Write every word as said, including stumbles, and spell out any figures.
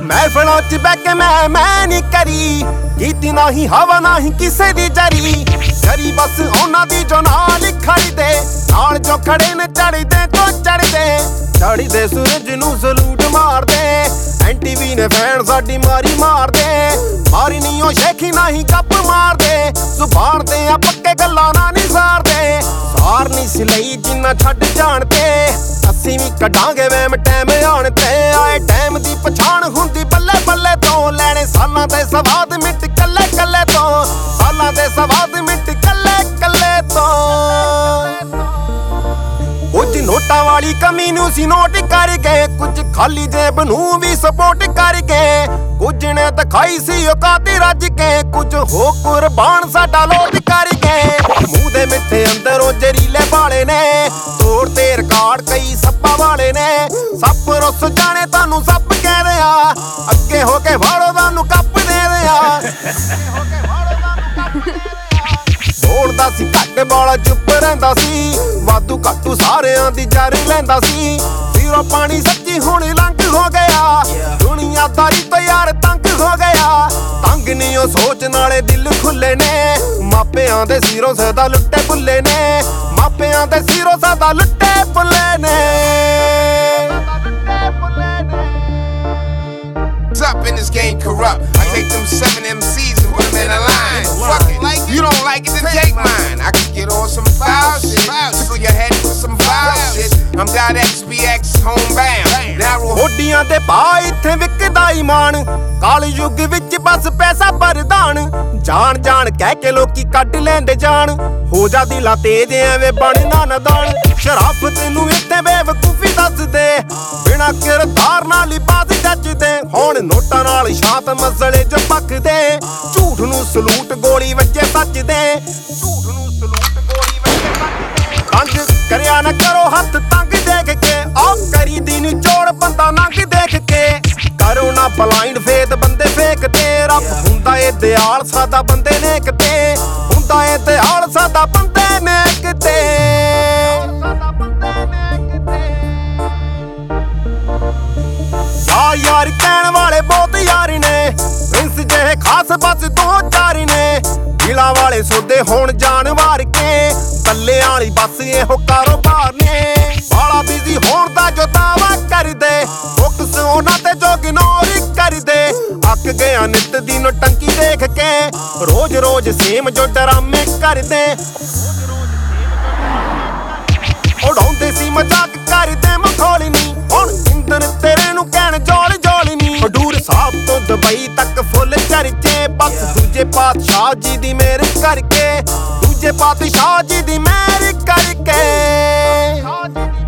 महफिलों च बह के मैं मैं नहीं करी कीती नाही हवा नाही किसे दी जरी जरी बस उन्हां दी जो नाल खड़ी दे नाल जो खड़े ने चढ़दे को चढ़दे चढ़दे सूरज नू सलूट मार दे एनटीवी ने फैन साडी मारी मार दे मारी नहीं ओ शेखी नाही गप मार दे जुबान ते आ पक्के गल्लां ना नहीं सार दे सार नहीं सिलई जिन्ना छड्ड जाण ते ਅਸੀਂ ਵੀ ਕੱਢਾਂਗੇ ਵਹਿਮ ਟਾਈਮ ਆਉਣ ਤੇ ਆਏ ਟਾਈਮ ਦੀ ਪਛਾਣ ਹੁੰਦੀ ਬੱਲੇ ਬੱਲੇ ਤੋਂ ਲੈਣੇ ਸਾਲਾਂ ਦੇ ਸਵਾਦ ਮਿੰਟ ਕੱਲੇ ਕੱਲੇ ਤੋਂ ਸਾਲਾਂ ਦੇ ਸਵਾਦ ਮਿੰਟ ਕੱਲੇ ਕੱਲੇ ਤੋਂ ਕੁਝ ਨੋਟਾਂ ਵਾਲੀ ਕਮੀ ਨੂੰ ਸੀ ਨੋਟ ਕਰ ਗਏ ਕੁਝ ਖਾਲੀ ਜੇਬ ਨੂੰ ਵੀ ਸਪੋਰਟ ਕਰ ਗਏ ਕੁਝ ਨੇ ਦਿਖਾਈ ਸੀ ਔਕਾਤ ਰੱਜ ਕੇ ਕੁਝ ਹੋ ਕੁਰਬਾਨ ਸਾਡਾ ਲੋਟ ਕਰ ਗਏ ਮੂੰਹ ਦੇ ਮਿੱਠੇ ਅੰਦਰੋਂ ਜ਼ਰੀਲੇ ਵਾਲੇ ਨੇ ਤੋੜ ਤੇ ਰਿਕਾਰਡ ਕਈ ਸੱਪਾਂ ਵਾਲੇ ਨੇ ਸੱਪ ਰੁੱਸ ਜਾਣੇ ਤੁਹਾਨੂੰ ਸੱਪ ਕਹਿੰਦੇ ਆ ਅੱਗੇ ਹੋ ਕੇ ਵਾੜੋ ਤੁਹਾਨੂੰ ਕੱਪ ਦੇ ਦਿਆ ਦੌੜਦਾ ਸੀ ਘੱਟ ਵਾਲਾ ਚੁੱਪ ਰਹਿੰਦਾ ਸੀ ਵਾਧੂ ਘੱਟੂ ਸਾਰਿਆਂ ਦੀ ਜਰ ਲੈਂਦਾ ਸੀ ਵੀਰੋ ਪਾਣੀ ਸੱਚੀ ਹੁਣ ਲੰਘ ਹੋ ਗਿਆ ਦੁਨੀਆਦਾਰੀ ਤੋਂ ਯਾਰ ਤੰਗ ਹੋ ਗਿਆ ਤੰਗ ਨਹੀਂ ਉਹ ਸੋਚ ਨਾਲੇ ਦਿਲ ਖੁੱਲੇ ਨੇ ਮਾਪਿਆਂ ਦੇ ਸਿਰੋਂ ਸਦਾ ਲੁੱਟੇ ਭੁੱਲੇ ਨੇ ਮਾਪਿਆਂ ਦੇ ਸਿਰੋਂ ਸਦਾ ਲੁੱਟੇ ਭੁੱਲੇ ਨੇ Up in this game corrupt. I take them seven M Cs and put them in a line. Fuck it. You don't like it, then take mine. I can get on some foul shit. Tickle your head with some foul shit. I'm got X B X homebound. Narrow. ਹੋਡੀਆਂ ਤੇ ਪਾ ਇੱਥੇ ਵਿਕਦਾ ਈਮਾਨ ਕਾਲ ਯੁੱਗ ਵਿੱਚ ਬਸ ਪੈਸਾ ਪ੍ਰਧਾਨ ਜਾਣ ਜਾਣ ਕਹਿ ਕੇ ਲੋਕੀ ਕੱਢ ਲੈਂਦੇ ਜਾਣ ਹੋ ਜਾ ਦਿਲਾਂ ਤੇਜ ਐਵੇਂ ਬਣਨਾ ਨਦਾਨ ਸ਼ਰਾਫਤ ਨੂੰ ਇੱਥੇ ਬੇਵਕੂਫੀ ਦੱਸਦੇ ਬਿਨਾਂ ਕਿਰਦਾਰ ਨਾਲ ਹੀ ਬਾਜ਼ ਜੱਜਦੇ ਹੁਣ ਨੋਟਾਂ ਨਾਲ ਸ਼ਾਂਤ ਮਸਲੇ ਚ ਪੱਕਦੇ ਝੂਠ ਨੂੰ ਸਲੂਟ ਗੋਲੀ ਵੱਜੇ ਸੱਚਦੇ ਝੂਠ ਨੂੰ ਸਲੂਟ ਗੋਲੀ ਵੱਜੇ ਸੱਚਦੇ ਤੰਗ ਕਰਿਆ ਨਾ ਕਰੋ ਹੱਥ ਤੰਗ ਦੇਖ ਕੇ ਆਹ ਕਰੀ ਦੀ ਨੂੰ ਚੋੜ ਬੰਦਾ ਨੰਗ ਦੇਖ ਕੇ ਕਰੋ ਨਾ ਬਲਾਈਂਡ ਫੇਦ ਬੰਦੇ ਫੇਕ ਤੇ ਰੱਬ ਹੁੰਦਾ ਏ ਦਿਆਲ ਸਾਦਾ ਬੰਦੇ ਨੇ ਕਿਤੇ ਹੁੰਦਾ ਏ ਦਿਆਲ ਸਾਦਾ ਬੰਦੇ ਨੇ ਕਿਤੇ ਆ ਯਾਰ ਕਹਿਣ ਵਾਲੇ ਬਹੁਤ ਯਾਰ ਨੇ ਪ੍ਰਿੰਸ ਜਿਹੇ ਖਾਸ ਬਸ ਦੋ ਚਾਰ ਨੇ ਦਿਲਾਂ ਵਾਲੇ ਸੋਦੇ ਹੋਣ ਜਾਣ ਵਾਰ ਕੇ ਬੱਲਿਆਂ ਵਾਲੀ ਬਸ ਇਹੋ ਕਾਰੋਬਾਰ ਨੇ ਬਾਲਾ ਬਿਜ਼ੀ ਹੋਣ ਦਾ ਜੋ ਦਾਵਾ ਕਰਦੇ ਫੋਕਸ ਉਹਨਾਂ ਤੇ ਜੋ ਇਗਨੋਰ ਕਰਦੇ ਅੱਕ ਗਿਆ ਨਿੱਤ ਦੀ ਨੋਟੰਕੀ ਦੇਖ ਕੇ ਰੋਜ਼ ਰੋਜ਼ ਸੇਮ ਜੋ ਡਰਾਮੇ ਕਰਦੇ ਉਡਾਉਂਦੇ ਸੀ ਮਜ਼ਾਕ ਕਰਦੇ ਮਖੌਲ ਨੀ ਹੁਣ ਇੰਦਰ ਤੇਰੇ ਨੂੰ ਕਹਿਣ ਜੋਲ ਜੋਲ ਨੀ ਹਡੂਰ ਸਾਹਿਬ ਤੋਂ ਦੁਬਈ ਤੱਕ ਫੁੱਲ ਚਰਚੇ ਬਸ ਦੂਜੇ ਪਾਤਸ਼ਾਹ ਜੀ ਦੀ ਮਿਹਰ ਕਰਕੇ ਦੂਜੇ ਪਾਤਸ਼ਾਹ ਜੀ ਦੀ ਮਿਹਰ ਕਰਕੇ